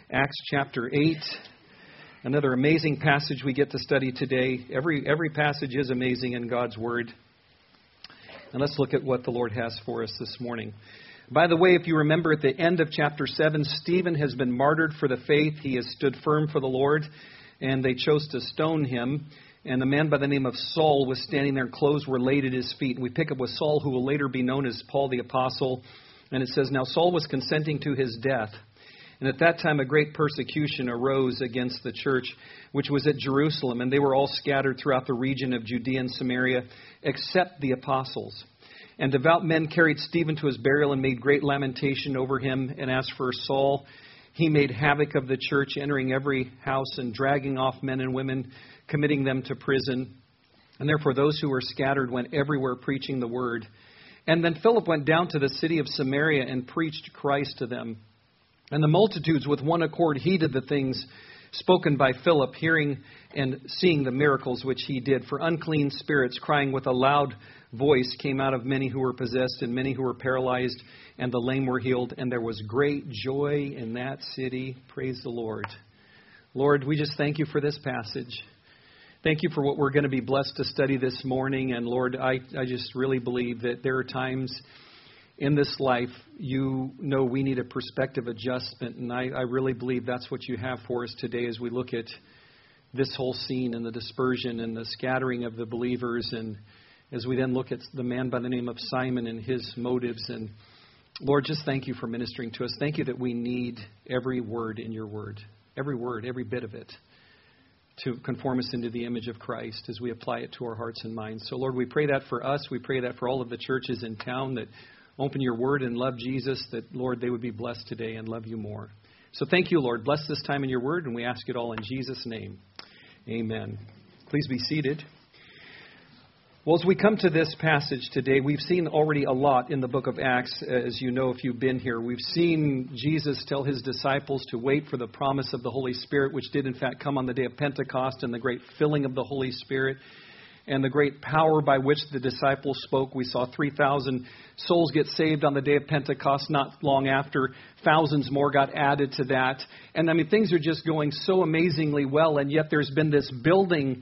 Acts chapter 8. Another amazing passage we get to study today. Every passage is amazing in God's Word. And let's look at what the Lord has for us this morning. By the way, if you remember at the end of chapter 7, Stephen has been martyred for the faith. He has stood firm for the Lord, and they chose to stone him. And a man by the name of Saul was standing there, and clothes were laid at his feet. And we pick up with Saul, who will later be known as Paul the Apostle. And it says, "Now Saul was consenting to his death. And at that time a great persecution arose against the church, which was at Jerusalem. And they were all scattered throughout the region of Judea and Samaria, except the apostles. And devout men carried Stephen to his burial and made great lamentation over him. And as for Saul, he made havoc of the church, entering every house and dragging off men and women, committing them to prison. And therefore those who were scattered went everywhere preaching the word. And then Philip went down to the city of Samaria and preached Christ to them. And the multitudes with one accord heeded the things spoken by Philip, hearing and seeing the miracles which he did. For unclean spirits, crying with a loud voice, came out of many who were possessed, and many who were paralyzed, and the lame were healed. And there was great joy in that city." Praise the Lord. Lord, we just thank you for this passage. Thank you for what we're going to be blessed to study this morning. And Lord, I just really believe that there are times in this life, you know, we need a perspective adjustment. And I really believe that's what you have for us today as we look at this whole scene and the dispersion and the scattering of the believers. And as we then look at the man by the name of Simon and his motives. And Lord, just thank you for ministering to us. Thank you that we need every word in your word, every bit of it, to conform us into the image of Christ as we apply it to our hearts and minds. So Lord, we pray that for us. We pray that for all of the churches in town that open your word and love Jesus, that, Lord, they would be blessed today and love you more. So thank you, Lord. Bless this time in your word, and we ask it all in Jesus' name. Amen. Please be seated. Well, as we come to this passage today, we've seen already a lot in the book of Acts, as you know if you've been here. We've seen Jesus tell his disciples to wait for the promise of the Holy Spirit, which did in fact come on the day of Pentecost, and the great filling of the Holy Spirit and the great power by which the disciples spoke. We saw 3,000 souls get saved on the day of Pentecost. Not long after, thousands more got added to that. And I mean, things are just going so amazingly well, and yet there's been this building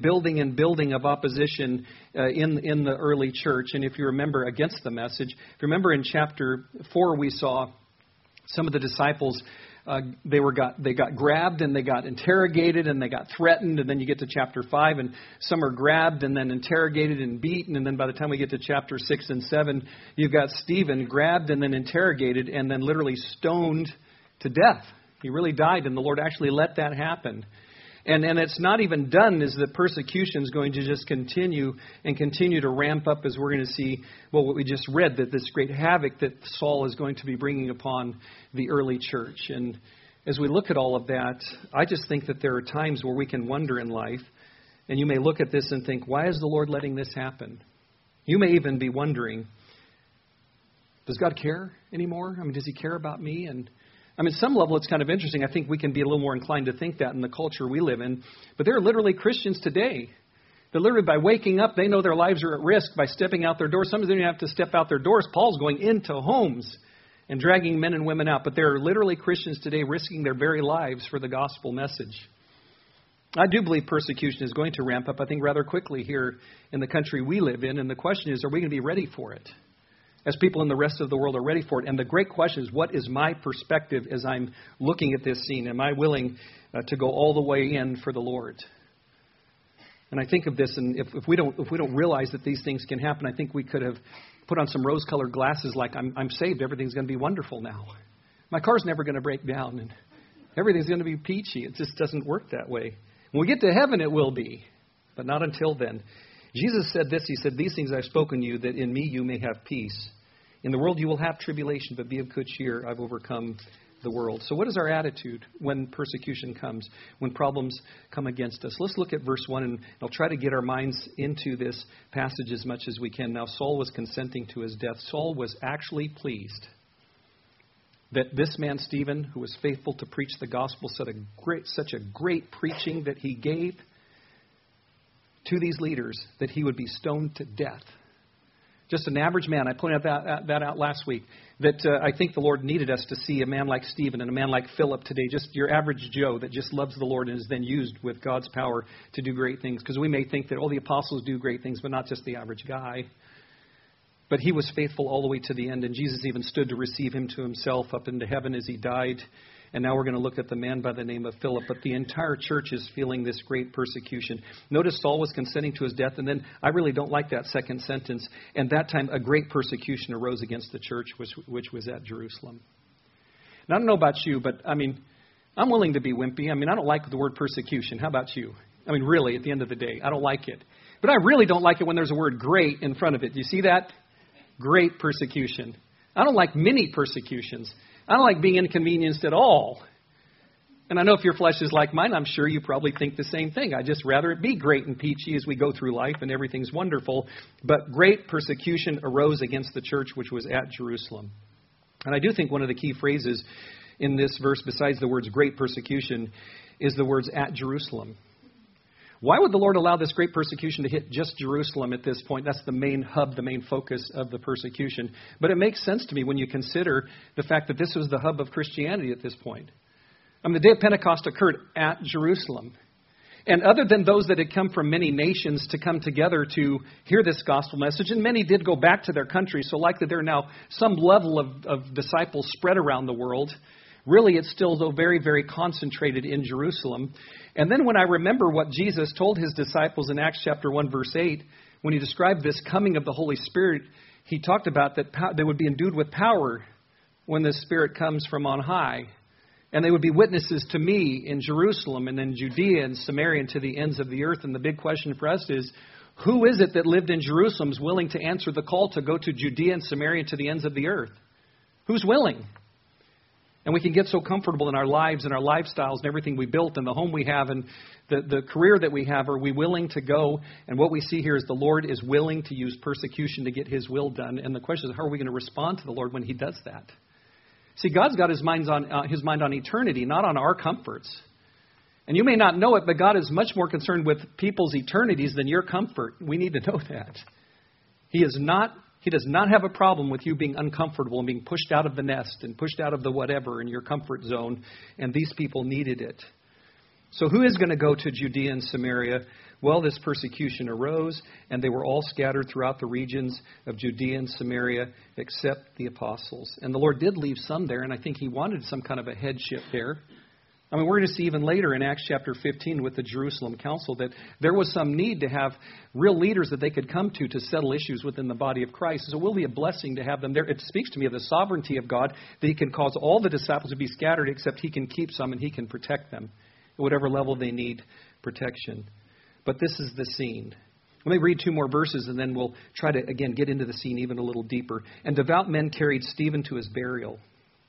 of opposition in the early church. And if you remember, against the message, if you remember in chapter 4, we saw some of the disciples, they got grabbed and they got interrogated and they got threatened. And then you get to chapter 5 and some are grabbed and then interrogated and beaten. And then by the time we get to chapter 6 and 7, you've got Stephen grabbed and then interrogated and then literally stoned to death. He really died, and the Lord actually let that happen. And it's not even done, as the persecution is going to just continue to ramp up, as we're going to see, well, what we just read, that this great havoc that Saul is going to be bringing upon the early church. And as we look at all of that, I just think that there are times where we can wonder in life, and you may look at this and think, why is the Lord letting this happen? You may even be wondering, does God care anymore? I mean, does he care about me? And I mean, at some level, it's kind of interesting. I think we can be a little more inclined to think that in the culture we live in. But there are literally Christians today that literally by waking up, they know their lives are at risk by stepping out their doors. Some of them don't have to step out their doors. Paul's going into homes and dragging men and women out. But there are literally Christians today risking their very lives for the gospel message. I do believe persecution is going to ramp up, I think, rather quickly here in the country we live in. And the question is, are we going to be ready for it? As people in the rest of the world are ready for it. And the great question is, what is my perspective as I'm looking at this scene? Am I willing to go all the way in for the Lord? And I think of this, and if we don't realize that these things can happen, I think we could have put on some rose-colored glasses like, I'm saved, everything's going to be wonderful now. My car's never going to break down, and everything's going to be peachy. It just doesn't work that way. When we get to heaven, it will be, but not until then. Jesus said this, he said, "These things I've spoken to you, that in me you may have peace. In the world you will have tribulation, but be of good cheer. I've overcome the world." So what is our attitude when persecution comes, when problems come against us? Let's look at verse 1, and I'll try to get our minds into this passage as much as we can. Now Saul was consenting to his death. Saul was actually pleased that this man Stephen, who was faithful to preach the gospel, such a great preaching that he gave to these leaders, that he would be stoned to death. Just an average man. I pointed that out last week. That I think the Lord needed us to see a man like Stephen and a man like Philip today. Just your average Joe that just loves the Lord and is then used with God's power to do great things. Because we may think that, the apostles do great things, but not just the average guy. But he was faithful all the way to the end. And Jesus even stood to receive him to himself up into heaven as he died. And now we're going to look at the man by the name of Philip. But the entire church is feeling this great persecution. Notice Saul was consenting to his death. And then I really don't like that second sentence. And that time a great persecution arose against the church, which was at Jerusalem. Now, I don't know about you, but I'm willing to be wimpy. I don't like the word persecution. How about you? Really, at the end of the day, I don't like it. But I really don't like it when there's a word great in front of it. Do you see that? Great persecution. I don't like many persecutions. I don't like being inconvenienced at all. And I know if your flesh is like mine, I'm sure you probably think the same thing. I'd just rather it be great and peachy as we go through life and everything's wonderful. But great persecution arose against the church which was at Jerusalem. And I do think one of the key phrases in this verse, besides the words great persecution, is the words at Jerusalem. Why would the Lord allow this great persecution to hit just Jerusalem at this point? That's the main hub, the main focus of the persecution. But it makes sense to me when you consider the fact that this was the hub of Christianity at this point. The day of Pentecost occurred at Jerusalem. And other than those that had come from many nations to come together to hear this gospel message, and many did go back to their country, so likely there are now some level of disciples spread around the world. Really, it's still, though, very, very concentrated in Jerusalem. And then when I remember what Jesus told his disciples in Acts chapter 1, verse 8, when he described this coming of the Holy Spirit, he talked about that they would be endued with power when the Spirit comes from on high. And they would be witnesses to me in Jerusalem and in Judea and Samaria and to the ends of the earth. And the big question for us is, who is it that lived in Jerusalem is willing to answer the call to go to Judea and Samaria and to the ends of the earth? Who's willing? And we can get so comfortable in our lives and our lifestyles and everything we built and the home we have and the career that we have. Are we willing to go? And what we see here is the Lord is willing to use persecution to get his will done. And the question is, how are we going to respond to the Lord when he does that? See, God's got his mind on eternity, not on our comforts. And you may not know it, but God is much more concerned with people's eternities than your comfort. We need to know that. He does not have a problem with you being uncomfortable and being pushed out of the nest and pushed out of the whatever in your comfort zone. And these people needed it. So who is going to go to Judea and Samaria? Well, this persecution arose, and they were all scattered throughout the regions of Judea and Samaria, except the apostles. And the Lord did leave some there, and I think he wanted some kind of a headship there. We're going to see even later in Acts chapter 15 with the Jerusalem Council that there was some need to have real leaders that they could come to settle issues within the body of Christ. So it will be a blessing to have them there. It speaks to me of the sovereignty of God, that he can cause all the disciples to be scattered, except he can keep some and he can protect them at whatever level they need protection. But this is the scene. Let me read 2 more verses, and then we'll try to, again, get into the scene even a little deeper. And devout men carried Stephen to his burial.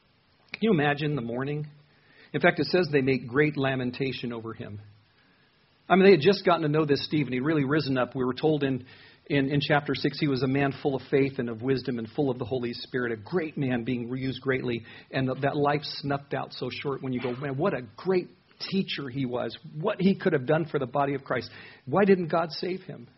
Can you imagine the mourning? In fact, it says they made great lamentation over him. They had just gotten to know this Stephen. He'd really risen up. We were told in chapter 6 he was a man full of faith and of wisdom and full of the Holy Spirit, a great man being used greatly. And that life snuffed out so short when you go, man, what a great teacher he was, what he could have done for the body of Christ. Why didn't God save him?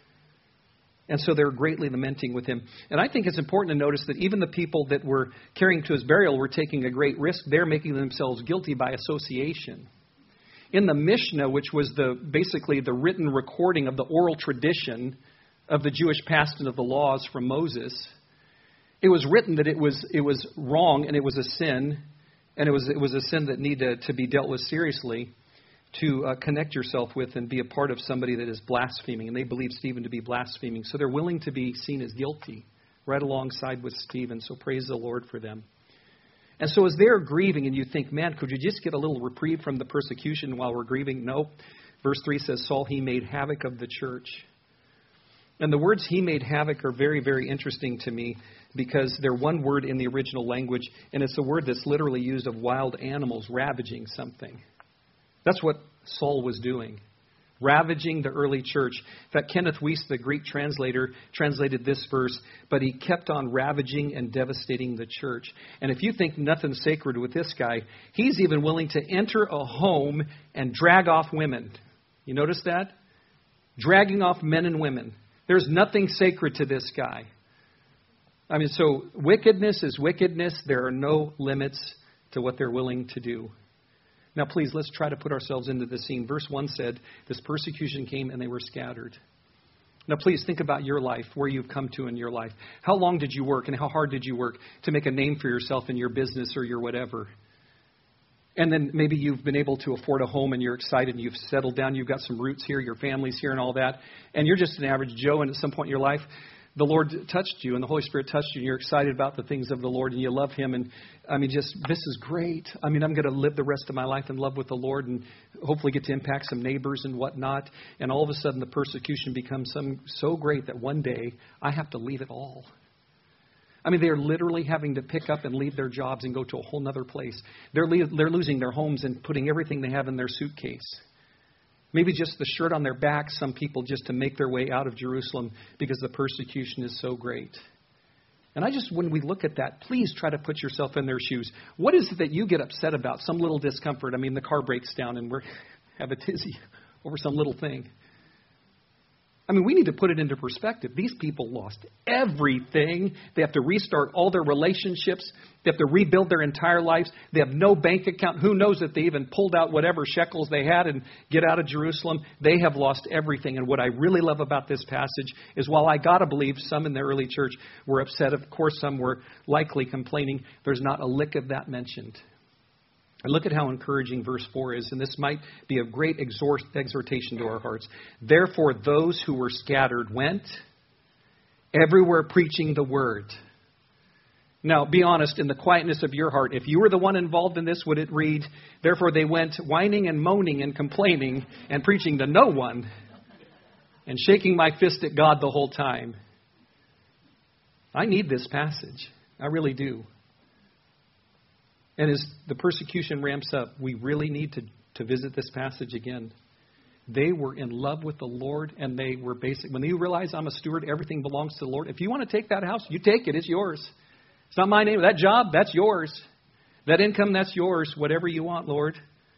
And so they're greatly lamenting with him. And I think it's important to notice that even the people that were carrying to his burial were taking a great risk. They're making themselves guilty by association. In the Mishnah, which was basically the written recording of the oral tradition of the Jewish past and of the laws from Moses, it was written that it was wrong and it was a sin. And it was a sin that needed to be dealt with seriously to connect yourself with and be a part of somebody that is blaspheming. And they believe Stephen to be blaspheming. So they're willing to be seen as guilty right alongside with Stephen. So praise the Lord for them. And so as they're grieving and you think, man, could you just get a little reprieve from the persecution while we're grieving? No. Verse 3 says, Saul, he made havoc of the church. And the words he made havoc are very, very interesting to me because they're one word in the original language, and it's a word that's literally used of wild animals ravaging something. That's what Saul was doing, ravaging the early church. In fact, Kenneth Wuest, the Greek translator, translated this verse, but he kept on ravaging and devastating the church. And if you think nothing's sacred with this guy, he's even willing to enter a home and drag off women. You notice that? Dragging off men and women. There's nothing sacred to this guy. I mean, so wickedness is wickedness. There are no limits to what they're willing to do. Now, please, let's try to put ourselves into the scene. Verse 1 said, this persecution came and they were scattered. Now, please think about your life, where you've come to in your life. How long did you work and how hard did you work to make a name for yourself in your business or your whatever? And then maybe you've been able to afford a home and you're excited and you've settled down. You've got some roots here, your family's here and all that. And you're just an average Joe, and at some point in your life, the Lord touched you and the Holy Spirit touched you and you're excited about the things of the Lord and you love Him. And I mean, just, this is great. I mean, I'm going to live the rest of my life in love with the Lord and hopefully get to impact some neighbors and whatnot. And all of a sudden the persecution becomes so great that one day I have to leave it all. I mean, they're literally having to pick up and leave their jobs and go to a whole other place. They're losing their homes and putting everything they have in their suitcase. Maybe just the shirt on their back, some people, just to make their way out of Jerusalem because the persecution is so great. And when we look at that, please try to put yourself in their shoes. What is it that you get upset about? Some little discomfort. I mean, the car breaks down and we have a tizzy over some little thing. I mean, we need to put it into perspective. These people lost everything. They have to restart all their relationships. They have to rebuild their entire lives. They have no bank account. Who knows if they even pulled out whatever shekels they had and get out of Jerusalem. They have lost everything. And what I really love about this passage is while I got to believe some in the early church were upset, of course some were likely complaining, there's not a lick of that mentioned. And look at how encouraging verse 4 is, and this might be a great exhortation to our hearts. Therefore, those who were scattered went everywhere preaching the word. Now, be honest, in the quietness of your heart, if you were the one involved in this, would it read, therefore they went whining and moaning and complaining and preaching to no one and shaking my fist at God the whole time? I need this passage. I really do. And as the persecution ramps up, we really need to visit this passage again. They were in love with the Lord, and they were when you realize I'm a steward, everything belongs to the Lord. If you want to take that house, you take it. It's yours. It's not my name. That job, that's yours. That income, that's yours. Whatever you want, Lord.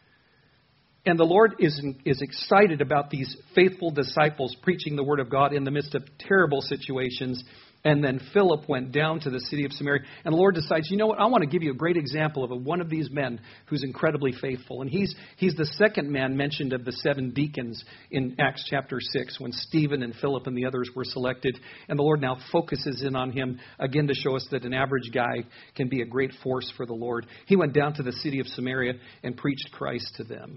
And the Lord is excited about these faithful disciples preaching the word of God in the midst of terrible situations. And then Philip went down to the city of Samaria. And the Lord decides, you know what? I want to give you a great example of one of these men who's incredibly faithful. And he's the second man mentioned of the 7 deacons in Acts chapter 6 when Stephen and Philip and the others were selected. And the Lord now focuses in on him again to show us that an average guy can be a great force for the Lord. He went down to the city of Samaria and preached Christ to them.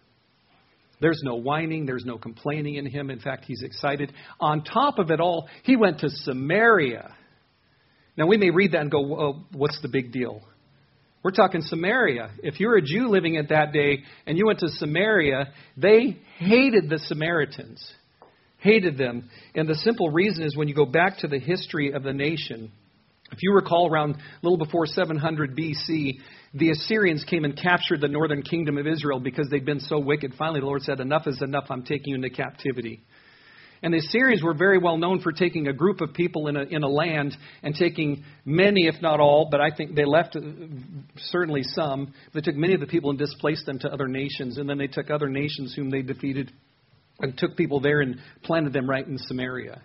There's no whining. There's no complaining in him. In fact, he's excited. On top of it all, he went to Samaria. Now, we may read that and go, well, what's the big deal? We're talking Samaria. If you're a Jew living at that day and you went to Samaria, they hated the Samaritans. Hated them. And the simple reason is when you go back to the history of the nation, if you recall around a little before 700 BC, the Assyrians came and captured the northern kingdom of Israel because they'd been so wicked. Finally, the Lord said, enough is enough. I'm taking you into captivity. And the Assyrians were very well known for taking a group of people in a land and taking many, if not all, but I think they left certainly some. They took many of the people and displaced them to other nations. And then they took other nations whom they defeated and took people there and planted them right in Samaria.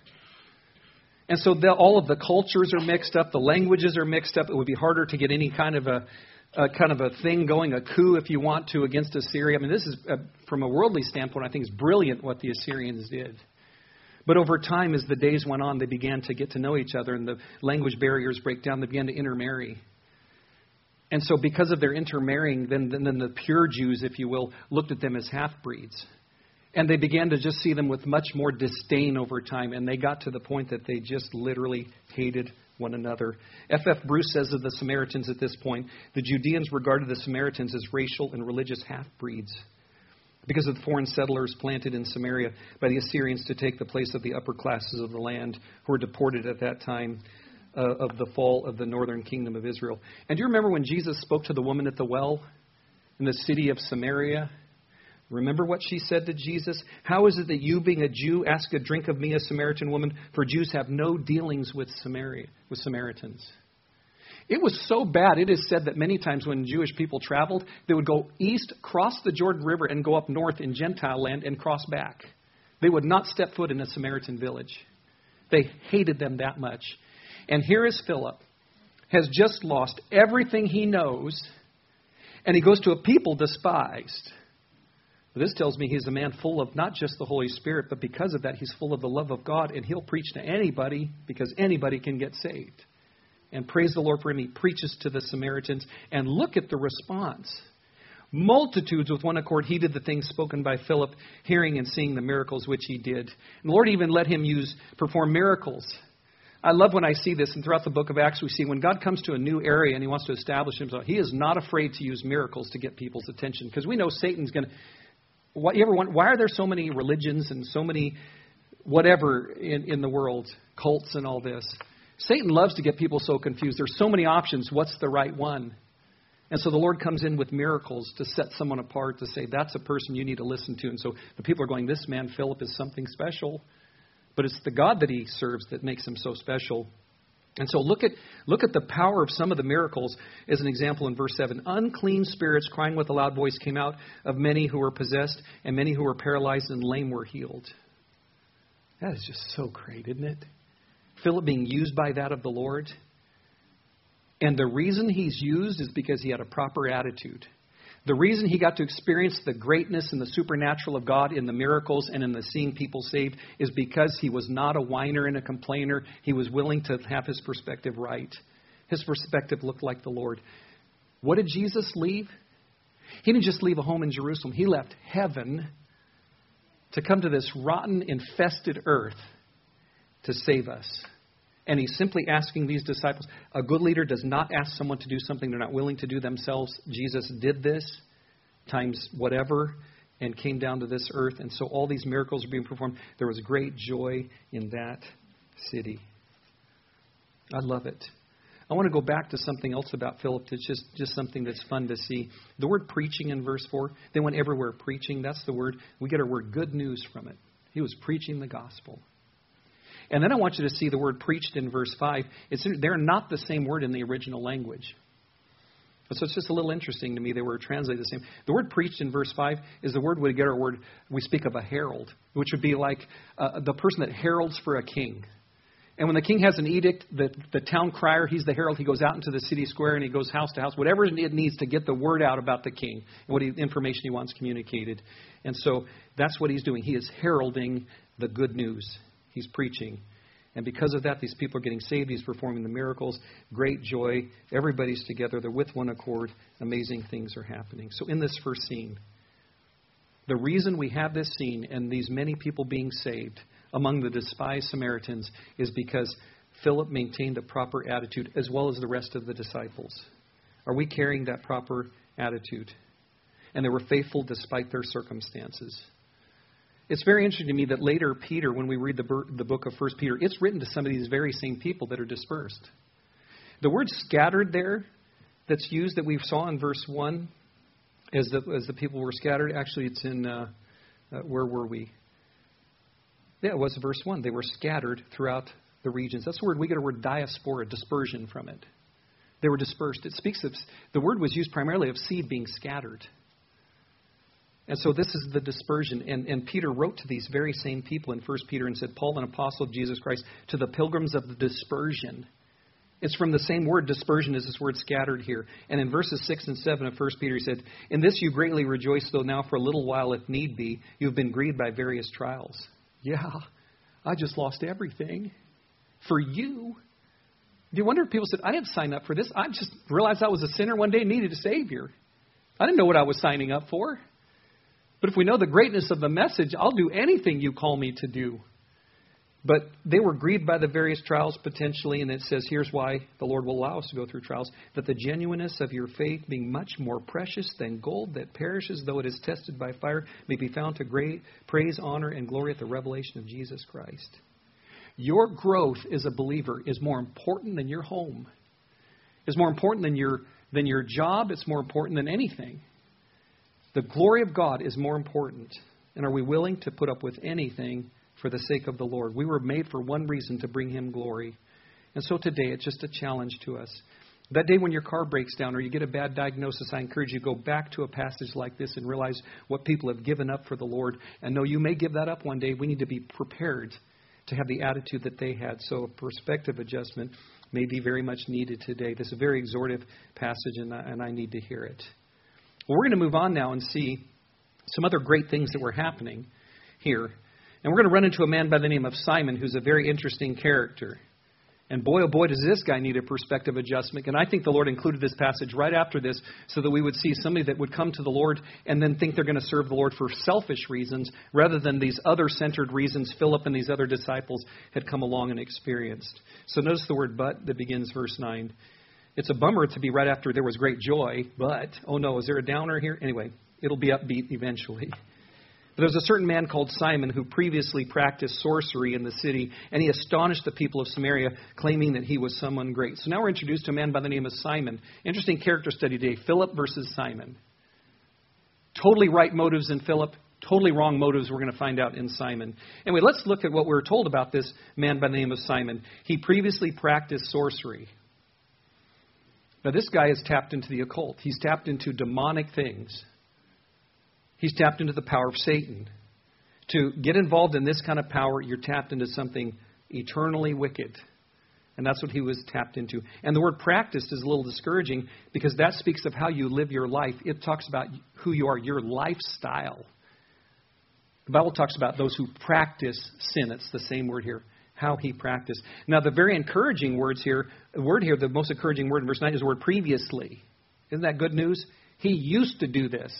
And so all of the cultures are mixed up. The languages are mixed up. It would be harder to get any kind of a thing going, a coup, if you want to, against Assyria. I mean, this is, from a worldly standpoint, I think it's brilliant what the Assyrians did. But over time, as the days went on, they began to get to know each other, and the language barriers break down. They began to intermarry. And so because of their intermarrying, then the pure Jews, if you will, looked at them as half-breeds. And they began to just see them with much more disdain over time. And they got to the point that they just literally hated one another. F.F. Bruce says of the Samaritans at this point, the Judeans regarded the Samaritans as racial and religious half-breeds because of the foreign settlers planted in Samaria by the Assyrians to take the place of the upper classes of the land who were deported at that time of the fall of the northern kingdom of Israel. And do you remember when Jesus spoke to the woman at the well in the city of Samaria? Remember what she said to Jesus? How is it that you, being a Jew, ask a drink of me, a Samaritan woman? For Jews have no dealings with Samaritans. It was so bad, it is said that many times when Jewish people traveled, they would go east, cross the Jordan River, and go up north in Gentile land and cross back. They would not step foot in a Samaritan village. They hated them that much. And here is Philip, has just lost everything he knows, and he goes to a people despised. This tells me he's a man full of not just the Holy Spirit, but because of that, he's full of the love of God, and he'll preach to anybody because anybody can get saved. And praise the Lord for him. He preaches to the Samaritans. And look at the response. Multitudes with one accord heeded the things spoken by Philip, hearing and seeing the miracles which he did. And the Lord even let him perform miracles. I love when I see this, and throughout the book of Acts we see when God comes to a new area and he wants to establish himself, he is not afraid to use miracles to get people's attention. Because we know Satan's going to... Why are there so many religions and so many whatever in the world, cults and all this? Satan loves to get people so confused. There's so many options. What's the right one? And so the Lord comes in with miracles to set someone apart, to say, that's a person you need to listen to. And so the people are going, this man, Philip, is something special. But it's the God that he serves that makes him so special. And so look at the power of some of the miracles as an example in verse 7. Unclean spirits crying with a loud voice came out of many who were possessed, and many who were paralyzed and lame were healed. That is just so great, isn't it? Philip being used by that of the Lord. And the reason he's used is because he had a proper attitude. The reason he got to experience the greatness and the supernatural of God in the miracles and in the seeing people saved is because he was not a whiner and a complainer. He was willing to have his perspective right. His perspective looked like the Lord. What did Jesus leave? He didn't just leave a home in Jerusalem. He left heaven to come to this rotten, infested earth to save us. And he's simply asking these disciples. A good leader does not ask someone to do something they're not willing to do themselves. Jesus did this times whatever and came down to this earth. And so all these miracles are being performed. There was great joy in that city. I love it. I want to go back to something else about Philip. It's just something that's fun to see. The word preaching in verse 4, they went everywhere preaching. That's the word. We get our word good news from it. He was preaching the gospel. And then I want you to see the word preached in verse 5. They're not the same word in the original language. So it's just a little interesting to me. They were translated the same. The word preached in verse 5 is the word we get our word, we speak of a herald, which would be like the person that heralds for a king. And when the king has an edict, the town crier, he's the herald. He goes out into the city square and he goes house to house, whatever it needs to get the word out about the king and what information he wants communicated. And so that's what he's doing. He is heralding the good news. He's preaching. And because of that, these people are getting saved. He's performing the miracles. Great joy. Everybody's together. They're with one accord. Amazing things are happening. So in this first scene, the reason we have this scene and these many people being saved among the despised Samaritans is because Philip maintained a proper attitude as well as the rest of the disciples. Are we carrying that proper attitude? And they were faithful despite their circumstances. It's very interesting to me that later Peter, when we read the book of 1 Peter, it's written to some of these very same people that are dispersed. The word scattered there that's used that we saw in verse 1 as the people were scattered, actually it's in, where were we? Yeah, it was verse 1. They were scattered throughout the regions. That's the word, we get a word diaspora, dispersion from it. They were dispersed. It speaks of, the word was used primarily of seed being scattered. And so this is the dispersion. And Peter wrote to these very same people in 1 Peter and said, Paul, an apostle of Jesus Christ, to the pilgrims of the dispersion. It's from the same word, dispersion, as this word scattered here. And in verses 6 and 7 of 1 Peter, he said, in this you greatly rejoice, though now for a little while, if need be, you have been grieved by various trials. Yeah, I just lost everything for you. Do you wonder if people said, I didn't sign up for this. I just realized I was a sinner one day and needed a Savior. I didn't know what I was signing up for. But if we know the greatness of the message, I'll do anything you call me to do. But they were grieved by the various trials potentially, and it says, here's why the Lord will allow us to go through trials, that the genuineness of your faith, being much more precious than gold that perishes, though it is tested by fire, may be found to great praise, honor, and glory at the revelation of Jesus Christ. Your growth as a believer is more important than your home. It's more important than your job. It's more important than anything. The glory of God is more important. And are we willing to put up with anything for the sake of the Lord? We were made for one reason, to bring Him glory. And so today, it's just a challenge to us. That day when your car breaks down or you get a bad diagnosis, I encourage you to go back to a passage like this and realize what people have given up for the Lord. And though you may give that up one day, we need to be prepared to have the attitude that they had. So a perspective adjustment may be very much needed today. This is a very exhortive passage, and I need to hear it. Well, we're going to move on now and see some other great things that were happening here. And we're going to run into a man by the name of Simon, who's a very interesting character. And boy, oh boy, does this guy need a perspective adjustment. And I think the Lord included this passage right after this so that we would see somebody that would come to the Lord and then think they're going to serve the Lord for selfish reasons rather than these other-centered reasons Philip and these other disciples had come along and experienced. So notice the word but that begins verse 9. It's a bummer to be right after there was great joy, but, oh no, is there a downer here? Anyway, it'll be upbeat eventually. There was a certain man called Simon who previously practiced sorcery in the city, and he astonished the people of Samaria, claiming that he was someone great. So now we're introduced to a man by the name of Simon. Interesting character study today, Philip versus Simon. Totally right motives in Philip, totally wrong motives we're going to find out in Simon. Anyway, let's look at what we're told about this man by the name of Simon. He previously practiced sorcery. Now this guy has tapped into the occult. He's tapped into demonic things. He's tapped into the power of Satan. To get involved in this kind of power, you're tapped into something eternally wicked. And that's what he was tapped into. And the word practiced is a little discouraging because that speaks of how you live your life. It talks about who you are, your lifestyle. The Bible talks about those who practice sin. It's the same word here, how he practiced. Now, the very encouraging words here, the most encouraging word in verse 9 is the word previously. Isn't that good news? He used to do this.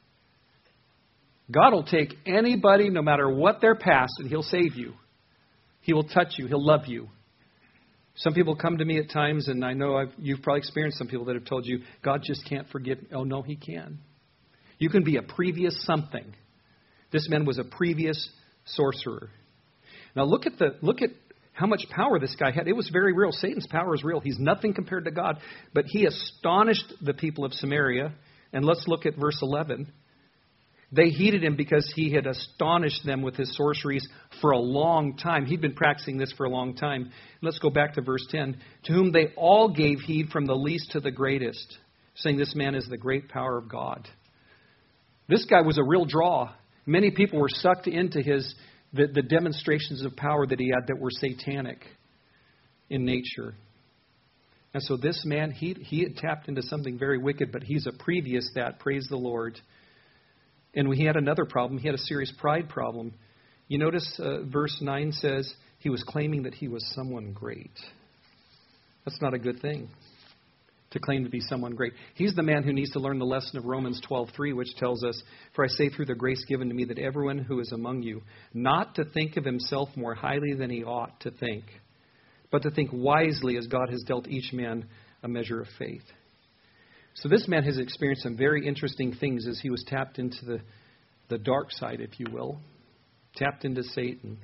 God will take anybody, no matter what their past, and He'll save you. He will touch you. He'll love you. Some people come to me at times, and I know you've probably experienced some people that have told you, God just can't forgive. Oh, no, He can. You can be a previous something. This man was a previous sorcerer. Now look at how much power this guy had. It was very real. Satan's power is real. He's nothing compared to God. But he astonished the people of Samaria. And let's look at verse 11. They heeded him because he had astonished them with his sorceries for a long time. He'd been practicing this for a long time. Let's go back to verse 10. To whom they all gave heed from the least to the greatest, saying this man is the great power of God. This guy was a real draw. Many people were sucked into the demonstrations of power that he had that were satanic in nature. And so this man, he had tapped into something very wicked, but he's a previous that. Praise the Lord. And he had another problem. He had a serious pride problem. You notice verse 9 says he was claiming that he was someone great. That's not a good thing, to claim to be someone great. He's the man who needs to learn the lesson of Romans 12:3, which tells us, for I say through the grace given to me that everyone who is among you, not to think of himself more highly than he ought to think, but to think wisely as God has dealt each man a measure of faith. So this man has experienced some very interesting things as he was tapped into the dark side, if you will. Tapped into Satan.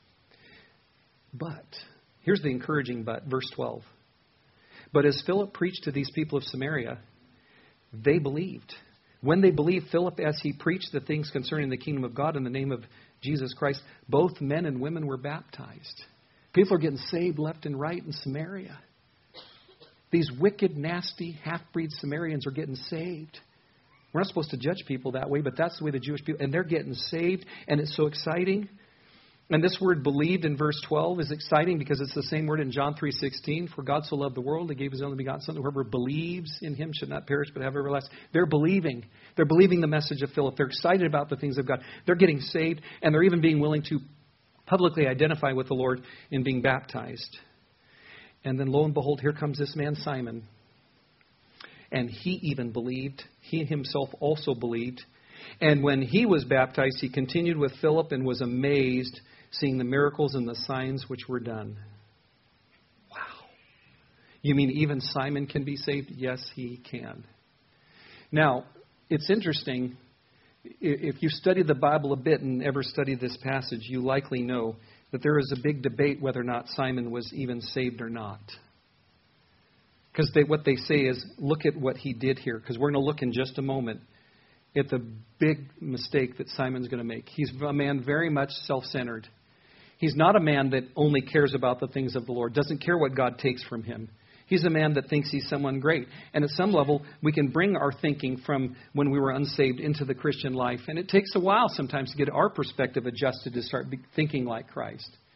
But, here's the encouraging but, verse 12. But as Philip preached to these people of Samaria, they believed. When they believed Philip as he preached the things concerning the kingdom of God in the name of Jesus Christ, both men and women were baptized. People are getting saved left and right in Samaria. These wicked, nasty, half-breed Samaritans are getting saved. We're not supposed to judge people that way, but that's the way the Jewish people, and they're getting saved, and it's so exciting. And this word believed in verse 12 is exciting because it's the same word in John 3:16. For God so loved the world, He gave His only begotten Son, that whoever believes in Him should not perish but have everlasting. They're believing. They're believing the message of Philip. They're excited about the things of God. They're getting saved, and they're even being willing to publicly identify with the Lord in being baptized. And then lo and behold, here comes this man Simon. And he even believed. He himself also believed. And when he was baptized, he continued with Philip and was amazed, seeing the miracles and the signs which were done. Wow. You mean even Simon can be saved? Yes, he can. Now, it's interesting. If you study the Bible a bit and ever study this passage, you likely know that there is a big debate whether or not Simon was even saved or not. Because what they say is, look at what he did here. Because we're going to look in just a moment at the big mistake that Simon's going to make. He's a man very much self-centered. He's not a man that only cares about the things of the Lord, doesn't care what God takes from him. He's a man that thinks he's someone great. And at some level, we can bring our thinking from when we were unsaved into the Christian life. And it takes a while sometimes to get our perspective adjusted to start thinking like Christ.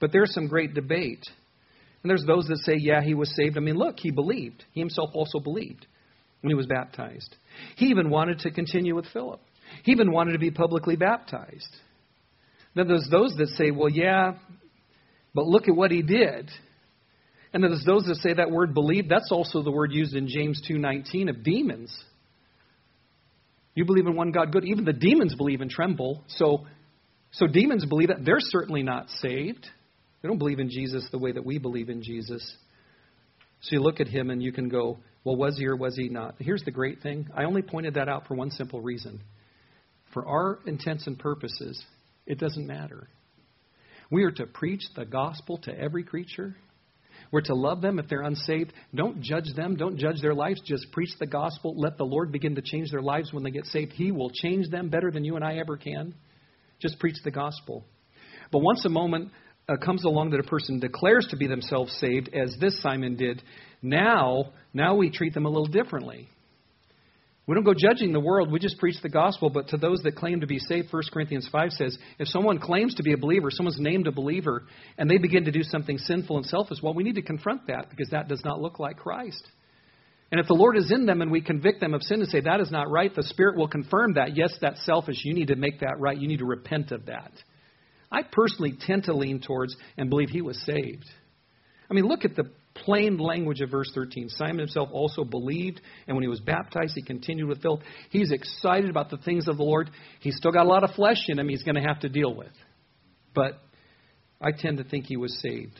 But there's some great debate. And there's those that say, yeah, he was saved. I mean, look, he believed. He himself also believed when he was baptized. He even wanted to continue with Philip. He even wanted to be publicly baptized. Then there's those that say, well, yeah, but look at what he did. And then there's those that say that word believe, that's also the word used in James 2:19 of demons. You believe in one God, good. Even the demons believe and tremble. So demons believe that. They're certainly not saved. They don't believe in Jesus the way that we believe in Jesus. So you look at him and you can go, well, was he or was he not? Here's the great thing. I only pointed that out for one simple reason. For our intents and purposes, it doesn't matter. We are to preach the gospel to every creature. We're to love them if they're unsaved. Don't judge them. Don't judge their lives. Just preach the gospel. Let the Lord begin to change their lives when they get saved. He will change them better than you and I ever can. Just preach the gospel. But once a moment comes along that a person declares to be themselves saved, as this Simon did, now we treat them a little differently. We don't go judging the world. We just preach the gospel. But to those that claim to be saved, 1 Corinthians 5 says, if someone claims to be a believer, someone's named a believer, and they begin to do something sinful and selfish, well, we need to confront that because that does not look like Christ. And if the Lord is in them and we convict them of sin and say that is not right, the Spirit will confirm that. Yes, that's selfish. You need to make that right. You need to repent of that. I personally tend to lean towards and believe he was saved. I mean, look at the plain language of verse 13. Simon himself also believed, and when he was baptized, he continued with Philip. He's excited about the things of the Lord. He's still got a lot of flesh in him he's going to have to deal with. But I tend to think he was saved.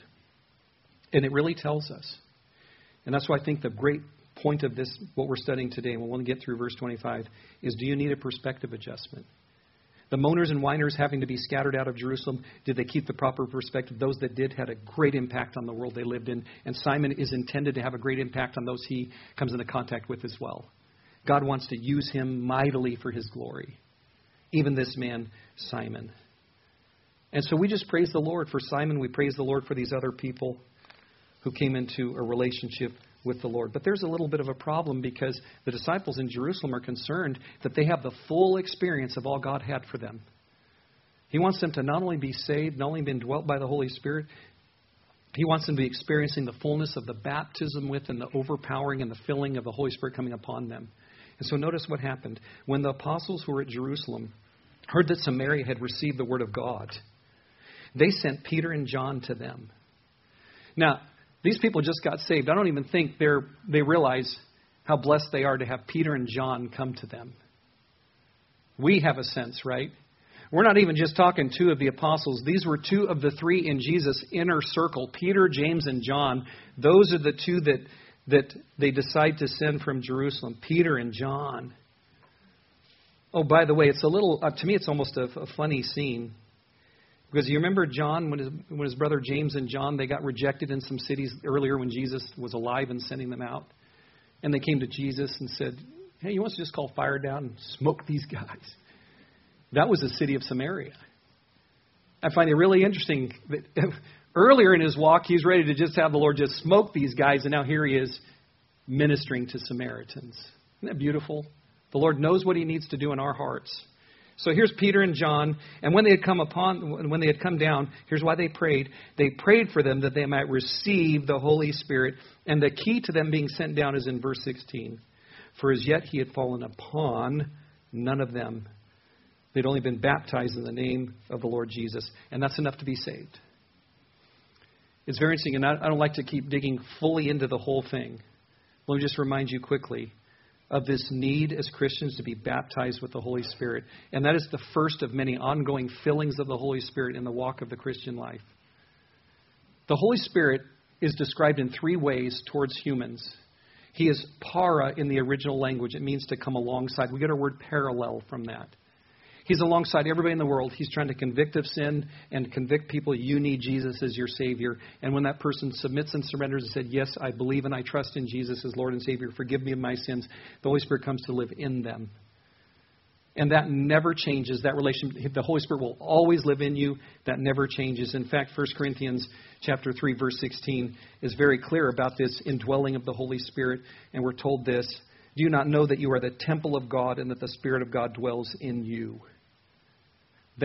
And it really tells us. And that's why I think the great point of this, what we're studying today, and we want to get through verse 25, is do you need a perspective adjustment? The moaners and whiners having to be scattered out of Jerusalem, did they keep the proper perspective? Those that did had a great impact on the world they lived in. And Simon is intended to have a great impact on those he comes into contact with as well. God wants to use him mightily for his glory. Even this man, Simon. And so we just praise the Lord for Simon. We praise the Lord for these other people who came into a relationship with the Lord. But there's a little bit of a problem because the disciples in Jerusalem are concerned that they have the full experience of all God had for them. He wants them to not only be saved, not only be indwelt by the Holy Spirit, he wants them to be experiencing the fullness of the baptism with and the overpowering and the filling of the Holy Spirit coming upon them. And so notice what happened. When the apostles who were at Jerusalem heard that Samaria had received the word of God, they sent Peter and John to them. Now, these people just got saved. I don't even think they realize how blessed they are to have Peter and John come to them. We have a sense, right? We're not even just talking two of the apostles. These were two of the three in Jesus' inner circle. Peter, James, and John. Those are the two that they decide to send from Jerusalem. Peter and John. Oh, by the way, it's a little, to me, it's almost a funny scene. Because you remember John, when his brother James and John, they got rejected in some cities earlier when Jesus was alive and sending them out. And they came to Jesus and said, hey, you want us to just call fire down and smoke these guys? That was the city of Samaria. I find it really interesting that earlier in his walk, he's ready to just have the Lord just smoke these guys. And now here he is ministering to Samaritans. Isn't that beautiful? The Lord knows what he needs to do in our hearts. So here's Peter and John, and when they had come down, here's why they prayed. They prayed for them that they might receive the Holy Spirit. And the key to them being sent down is in verse 16. For as yet he had fallen upon none of them. They'd only been baptized in the name of the Lord Jesus. And that's enough to be saved. It's very interesting, and I don't like to keep digging fully into the whole thing. Let me just remind you quickly of this need as Christians to be baptized with the Holy Spirit. And that is the first of many ongoing fillings of the Holy Spirit in the walk of the Christian life. The Holy Spirit is described in three ways towards humans. He is para in the original language. It means to come alongside. We get our word parallel from that. He's alongside everybody in the world. He's trying to convict of sin and convict people. You need Jesus as your Savior. And when that person submits and surrenders and said, yes, I believe and I trust in Jesus as Lord and Savior. Forgive me of my sins. The Holy Spirit comes to live in them. And that never changes. That relation, the Holy Spirit will always live in you. That never changes. In fact, 1 Corinthians chapter 3, verse 16 is very clear about this indwelling of the Holy Spirit. And we're told this, do you not know that you are the temple of God and that the Spirit of God dwells in you? That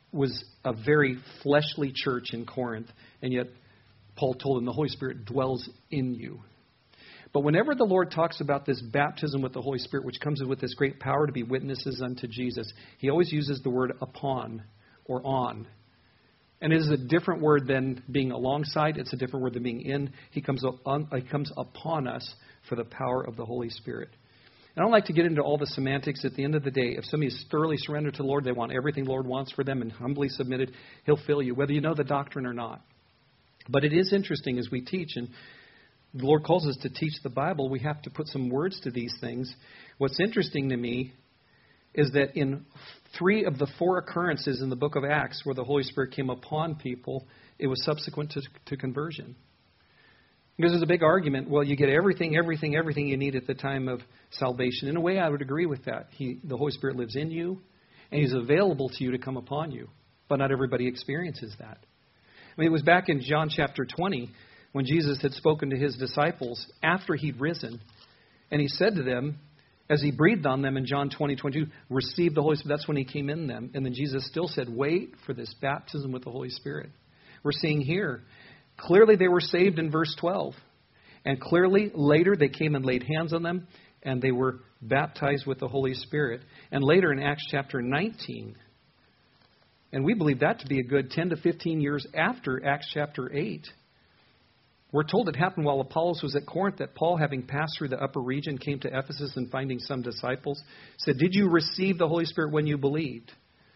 was a very fleshly church in Corinth, and yet Paul told them the Holy Spirit dwells in you. But whenever the Lord talks about this baptism with the Holy Spirit, which comes with this great power to be witnesses unto Jesus, he always uses the word upon or on. And it is a different word than being alongside. It's a different word than being in. He comes upon us for the power of the Holy Spirit. And I don't like to get into all the semantics. At the end of the day, if somebody is thoroughly surrendered to the Lord, they want everything the Lord wants for them and humbly submitted, He'll fill you, whether you know the doctrine or not. But it is interesting as we teach, and the Lord calls us to teach the Bible, we have to put some words to these things. What's interesting to me is that in 3 of the 4 occurrences in the book of Acts where the Holy Spirit came upon people, it was subsequent to conversion. Because there's a big argument, well, you get everything you need at the time of salvation. In a way, I would agree with that. The Holy Spirit lives in you, and He's available to you to come upon you. But not everybody experiences that. I mean, it was back in John chapter 20 when Jesus had spoken to His disciples after He'd risen. And He said to them, as He breathed on them in John 20:22, receive the Holy Spirit. That's when He came in them. And then Jesus still said, wait for this baptism with the Holy Spirit. We're seeing here, clearly they were saved in verse 12. And clearly later they came and laid hands on them and they were baptized with the Holy Spirit. And later in Acts chapter 19, and we believe that to be a good 10 to 15 years after Acts chapter 8, we're told it happened while Apollos was at Corinth, that Paul, having passed through the upper region, came to Ephesus and finding some disciples, said, did you receive the Holy Spirit when you believed?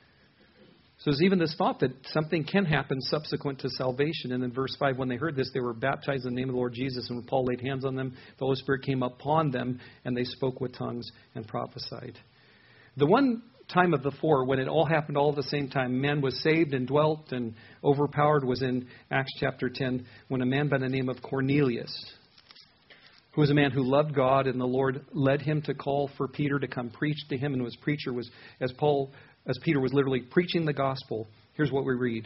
So there's even this thought that something can happen subsequent to salvation. And in verse 5, when they heard this, they were baptized in the name of the Lord Jesus. And when Paul laid hands on them, the Holy Spirit came upon them, and they spoke with tongues and prophesied. The one time of the 4 when it all happened all at the same time, man was saved and dwelt and overpowered, was in Acts chapter 10 when a man by the name of Cornelius, who was a man who loved God, and the Lord led him to call for Peter to come preach to him, and his preacher was as Peter was literally preaching the gospel. Here's what we read.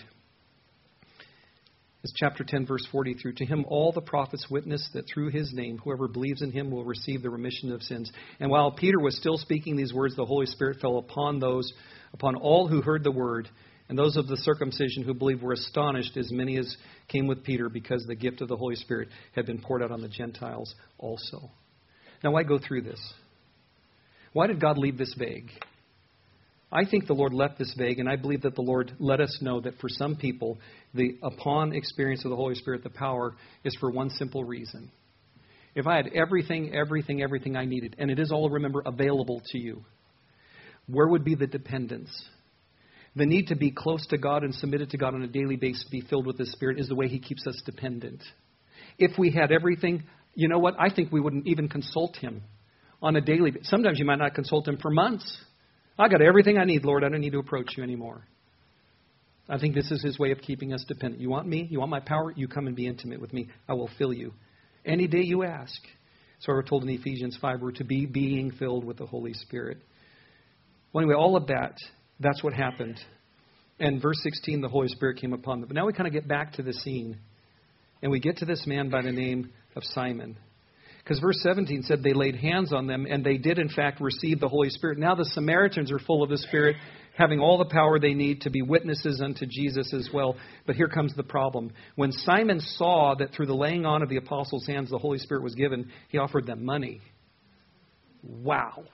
It's chapter 10, verse 43. To him all the prophets witness that through his name, whoever believes in him will receive the remission of sins. And while Peter was still speaking these words, the Holy Spirit fell upon all who heard the word. And those of the circumcision who believed were astonished, as many as came with Peter, because the gift of the Holy Spirit had been poured out on the Gentiles also. Now, why go through this? Why did God leave this vague? I think the Lord left this vague, and I believe that the Lord let us know that for some people, the upon experience of the Holy Spirit, the power, is for one simple reason. If I had everything I needed, and it is all, remember, available to you, where would be the dependence? The need to be close to God and submitted to God on a daily basis, be filled with the Spirit, is the way He keeps us dependent. If we had everything, you know what? I think we wouldn't even consult Him on a daily basis. Sometimes you might not consult Him for months. I got everything I need, Lord. I don't need to approach you anymore. I think this is His way of keeping us dependent. You want me? You want my power? You come and be intimate with me. I will fill you. Any day you ask. So we're told in Ephesians 5, we're to be being filled with the Holy Spirit. Well, anyway, all of that, that's what happened. And verse 16, the Holy Spirit came upon them. But now we kind of get back to the scene. And we get to this man by the name of Simon. Because verse 17 said they laid hands on them, and they did, in fact, receive the Holy Spirit. Now the Samaritans are full of the Spirit, having all the power they need to be witnesses unto Jesus as well. But here comes the problem. When Simon saw that through the laying on of the apostles' hands the Holy Spirit was given, he offered them money. Wow.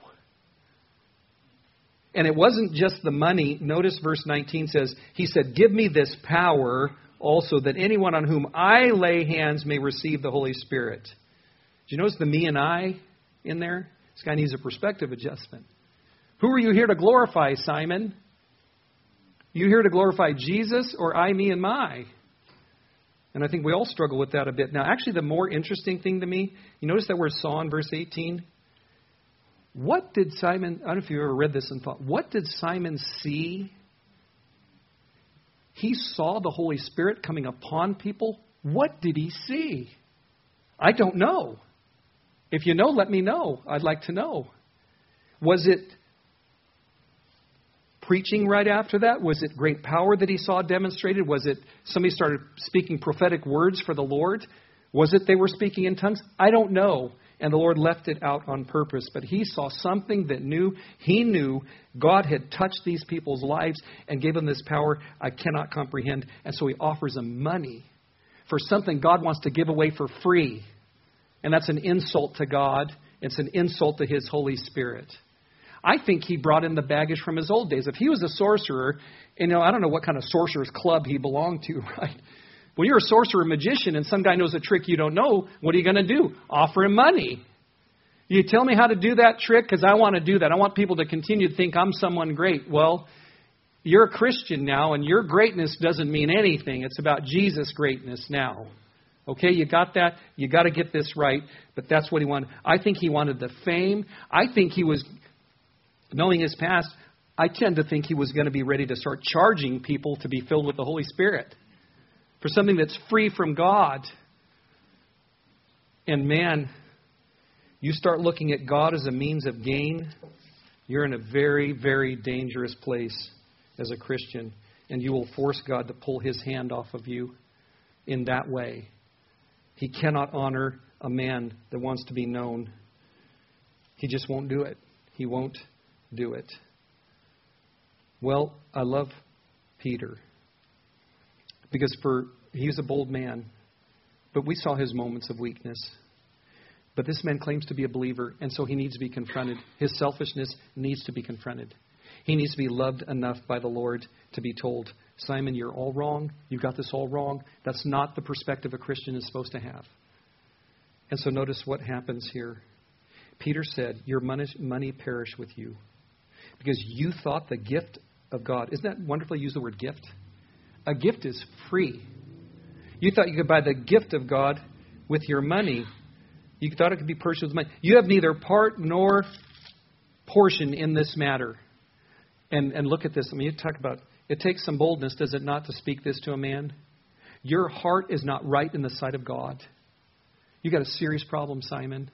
And it wasn't just the money. Notice verse 19 says, he said, give me this power also, that anyone on whom I lay hands may receive the Holy Spirit. Do you notice the me and I in there? This guy needs a perspective adjustment. Who are you here to glorify, Simon? You here to glorify Jesus, or I, me, and my? And I think we all struggle with that a bit. Now, actually, the more interesting thing to me, you notice that word saw in verse 18? What did Simon, I don't know if you ever read this and thought, what did Simon see? He saw the Holy Spirit coming upon people. What did he see? I don't know. If you know, let me know. I'd like to know. Was it preaching right after that? Was it great power that he saw demonstrated? Was it somebody started speaking prophetic words for the Lord? Was it they were speaking in tongues? I don't know. And the Lord left it out on purpose. But he saw something that he knew God had touched these people's lives and gave them this power I cannot comprehend. And so he offers them money for something God wants to give away for free. And that's an insult to God. It's an insult to his Holy Spirit. I think he brought in the baggage from his old days. If he was a sorcerer, I don't know what kind of sorcerer's club he belonged to, right? When you're a sorcerer, magician, and some guy knows a trick you don't know, what are you going to do? Offer him money. You tell me how to do that trick because I want to do that. I want people to continue to think I'm someone great. Well, you're a Christian now, and your greatness doesn't mean anything. It's about Jesus' greatness now. Okay, you got that? You got to get this right. But that's what he wanted. I think he wanted the fame. I think he was, knowing his past, I tend to think he was going to be ready to start charging people to be filled with the Holy Spirit for something that's free from God. And man, you start looking at God as a means of gain, you're in a very, very dangerous place as a Christian. And you will force God to pull his hand off of you in that way. He cannot honor a man that wants to be known. He just won't do it. He won't do it. Well, I love Peter because he's a bold man, but we saw his moments of weakness. But this man claims to be a believer, and so he needs to be confronted. His selfishness needs to be confronted. He needs to be loved enough by the Lord to be told, Simon, you're all wrong. You got this all wrong. That's not the perspective a Christian is supposed to have. And so notice what happens here. Peter said, your money perish with you because you thought the gift of God. Isn't that wonderful to use the word gift? A gift is free. You thought you could buy the gift of God with your money. You thought it could be purchased with money. You have neither part nor portion in this matter. And look at this. I mean, you talk about, it takes some boldness, does it not, to speak this to a man? Your heart is not right in the sight of God. You got a serious problem, Simon.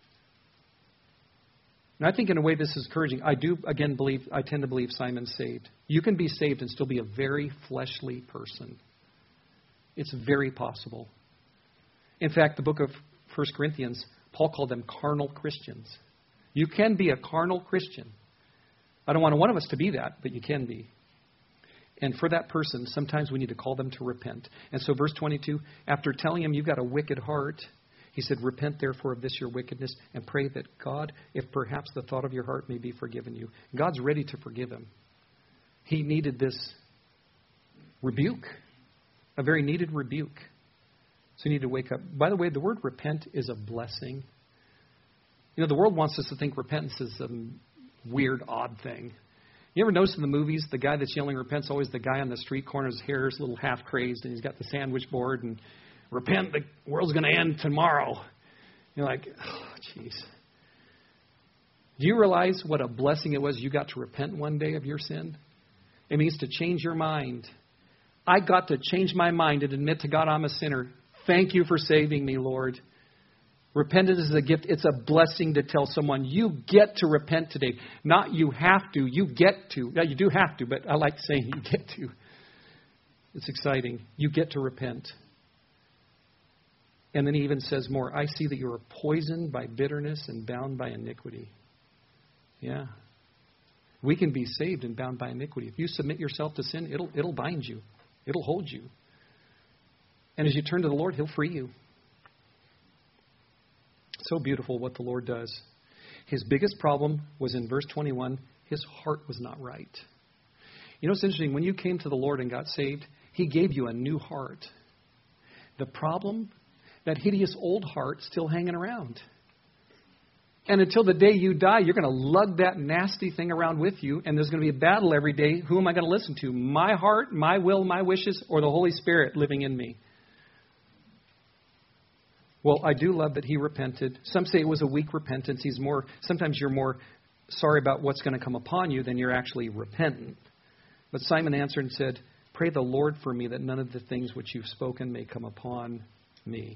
And I think in a way this is encouraging. I tend to believe Simon's saved. You can be saved and still be a very fleshly person. It's very possible. In fact, the book of 1 Corinthians, Paul called them carnal Christians. You can be a carnal Christian. I don't want one of us to be that, but you can be. And for that person, sometimes we need to call them to repent. And so verse 22, after telling him you've got a wicked heart, he said, repent therefore of this your wickedness and pray that God, if perhaps the thought of your heart may be forgiven you. God's ready to forgive him. He needed this rebuke, a very needed rebuke. So you need to wake up. By the way, the word repent is a blessing. The world wants us to think repentance is some weird, odd thing. You ever notice in the movies, the guy that's yelling repent's always the guy on the street corner, his hair is a little half crazed, and he's got the sandwich board, and repent, the world's going to end tomorrow. You're like, oh, jeez. Do you realize what a blessing it was you got to repent one day of your sin? It means to change your mind. I got to change my mind and admit to God I'm a sinner. Thank you for saving me, Lord. Repentance is a gift. It's a blessing to tell someone, you get to repent today. Not you have to, you get to. Yeah, you do have to, but I like saying you get to. It's exciting. You get to repent. And then he even says more, I see that you are poisoned by bitterness and bound by iniquity. Yeah. We can be saved and bound by iniquity. If you submit yourself to sin, it'll bind you. It'll hold you. And as you turn to the Lord, he'll free you. So beautiful what the Lord does. His biggest problem was in verse 21. His heart was not right. You know what's interesting? When you came to the Lord and got saved, he gave you a new heart. The problem, that hideous old heart still hanging around. And until the day you die, you're going to lug that nasty thing around with you. And there's going to be a battle every day. Who am I going to listen to? My heart, my will, my wishes, or the Holy Spirit living in me? Well, I do love that he repented. Some say it was a weak repentance. Sometimes you're more sorry about what's going to come upon you than you're actually repentant. But Simon answered and said, pray the Lord for me that none of the things which you've spoken may come upon me.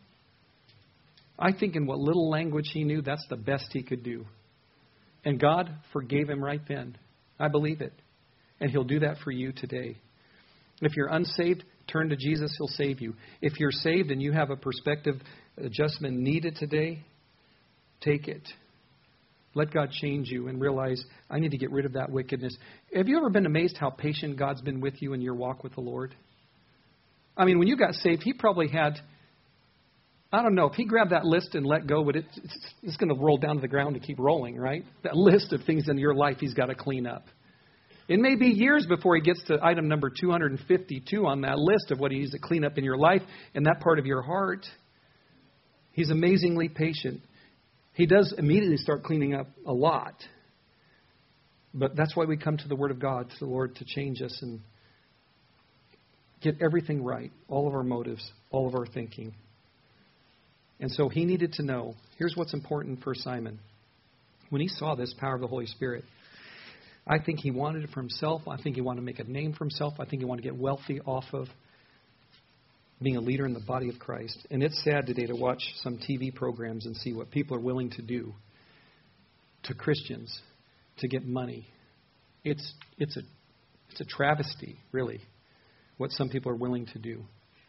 I think in what little language he knew, that's the best he could do. And God forgave him right then. I believe it. And he'll do that for you today. If you're unsaved, turn to Jesus, he'll save you. If you're saved and you have a perspective adjustment needed today, Take it. Let God change you and realize, I need to get rid of that wickedness. Have you ever been amazed how patient God's been with you in your walk with the Lord? I mean, when you got saved, He probably had, I don't know, if He grabbed that list and let go, but it's going to roll down to the ground to keep rolling, right? That list of things in your life He's got to clean up. It may be years before He gets to item number 252 on that list of what He needs to clean up in your life and that part of your heart. He's amazingly patient. He does immediately start cleaning up a lot. But that's why we come to the Word of God, to the Lord, to change us and get everything right, all of our motives, all of our thinking. And so He needed to know, here's what's important for Simon. When he saw this power of the Holy Spirit, I think he wanted it for himself. I think he wanted to make a name for himself. I think he wanted to get wealthy off of being a leader in the body of Christ. And it's sad today to watch some TV programs and see what people are willing to do to Christians to get money. It's a travesty, really, what some people are willing to do.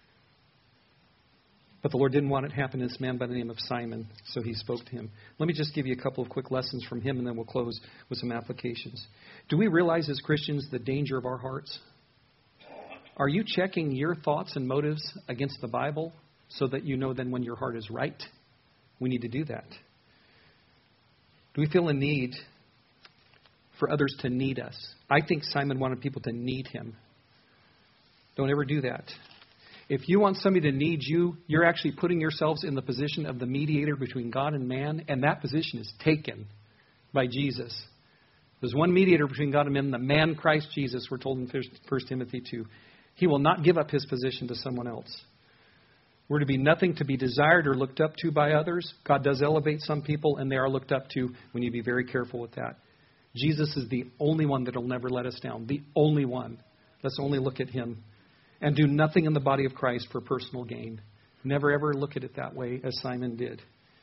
But the Lord didn't want it to happen to this man by the name of Simon, so He spoke to him. Let me just give you a couple of quick lessons from him, and then we'll close with some applications. Do we realize as Christians the danger of our hearts? Are you checking your thoughts and motives against the Bible so that you know then when your heart is right? We need to do that. Do we feel a need for others to need us? I think Simon wanted people to need him. Don't ever do that. If you want somebody to need you, you're actually putting yourselves in the position of the mediator between God and man, and that position is taken by Jesus. There's one mediator between God and man, the man Christ Jesus, we're told in 1 Timothy 2. He will not give up His position to someone else. We're to be nothing to be desired or looked up to by others. God does elevate some people, and they are looked up to. We need to be very careful with that. Jesus is the only one that will never let us down. The only one. Let's only look at Him. And do nothing in the body of Christ for personal gain. Never ever look at it that way as Simon did.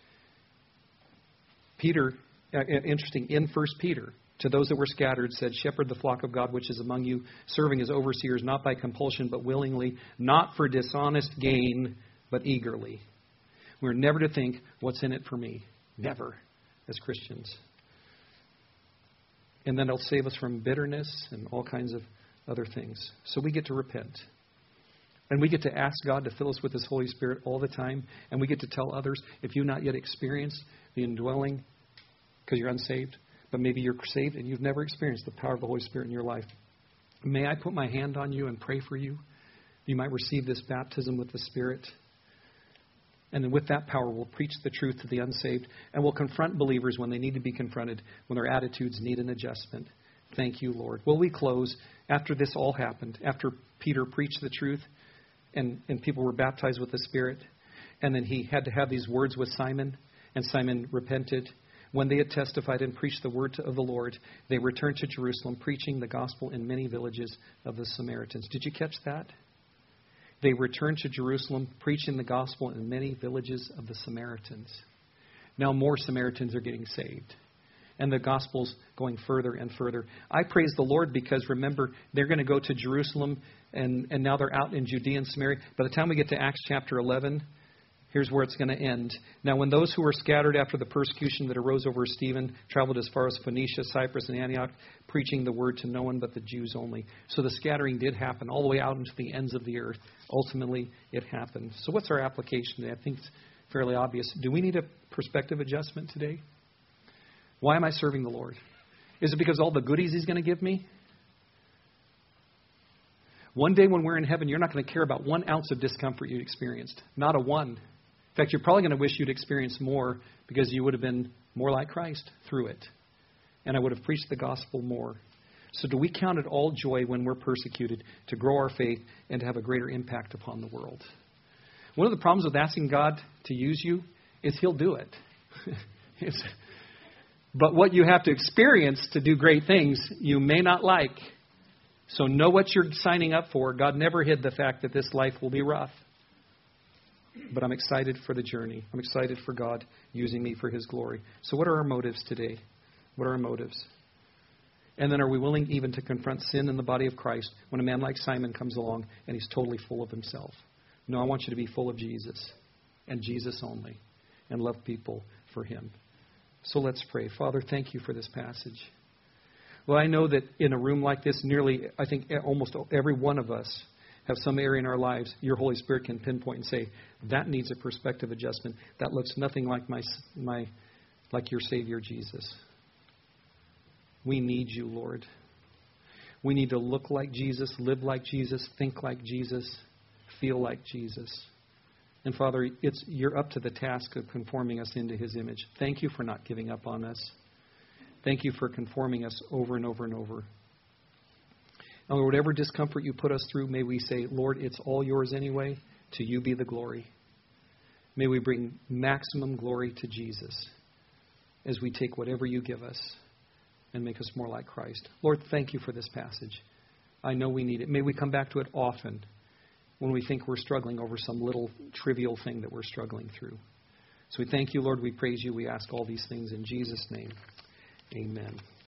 Peter, interesting, in 1 Peter, to those that were scattered, said, shepherd the flock of God which is among you, serving as overseers, not by compulsion, but willingly, not for dishonest gain, but eagerly. We're never to think, what's in it for me? Never, as Christians. And then it'll save us from bitterness and all kinds of other things. So we get to repent. And we get to ask God to fill us with His Holy Spirit all the time. And we get to tell others, if you've not yet experienced the indwelling, because you're unsaved, but maybe you're saved and you've never experienced the power of the Holy Spirit in your life, may I put my hand on you and pray for you? You might receive this baptism with the Spirit. And then with that power, we'll preach the truth to the unsaved. And we'll confront believers when they need to be confronted, when their attitudes need an adjustment. Thank you, Lord. Well, we close after this all happened, after Peter preached the truth and people were baptized with the Spirit. And then he had to have these words with Simon, and Simon repented. When they had testified and preached the word of the Lord, they returned to Jerusalem, preaching the gospel in many villages of the Samaritans. Did you catch that? They returned to Jerusalem, preaching the gospel in many villages of the Samaritans. Now more Samaritans are getting saved. And the gospel's going further and further. I praise the Lord because, remember, they're going to go to Jerusalem, and now they're out in Judea and Samaria. By the time we get to Acts chapter 11, here's where it's going to end. Now, when those who were scattered after the persecution that arose over Stephen traveled as far as Phoenicia, Cyprus, and Antioch, preaching the word to no one but the Jews only. So the scattering did happen all the way out into the ends of the earth. Ultimately, it happened. So what's our application today? I think it's fairly obvious. Do we need a perspective adjustment today? Why am I serving the Lord? Is it because all the goodies He's going to give me? One day when we're in heaven, you're not going to care about 1 ounce of discomfort you experienced. Not a one. In fact, you're probably going to wish you'd experienced more because you would have been more like Christ through it. And I would have preached the gospel more. So do we count it all joy when we're persecuted to grow our faith and to have a greater impact upon the world? One of the problems with asking God to use you is He'll do it. But what you have to experience to do great things, you may not like. So know what you're signing up for. God never hid the fact that this life will be rough. But I'm excited for the journey. I'm excited for God using me for His glory. So what are our motives today? What are our motives? And then are we willing even to confront sin in the body of Christ when a man like Simon comes along and he's totally full of himself? No, I want you to be full of Jesus and Jesus only and love people for Him. So let's pray. Father, thank you for this passage. Well, I know that in a room like this, I think almost every one of us have some area in our lives your Holy Spirit can pinpoint and say, that needs a perspective adjustment. That looks nothing like like your Savior Jesus. We need you, Lord. We need to look like Jesus, live like Jesus, think like Jesus, feel like Jesus. And Father, you're up to the task of conforming us into His image. Thank you for not giving up on us. Thank you for conforming us over and over and over. And Lord, whatever discomfort you put us through, may we say, Lord, it's all yours anyway. To you be the glory. May we bring maximum glory to Jesus as we take whatever you give us and make us more like Christ. Lord, thank you for this passage. I know we need it. May we come back to it often when we think we're struggling over some little trivial thing that we're struggling through. So we thank you, Lord. We praise you. We ask all these things in Jesus' name. Amen.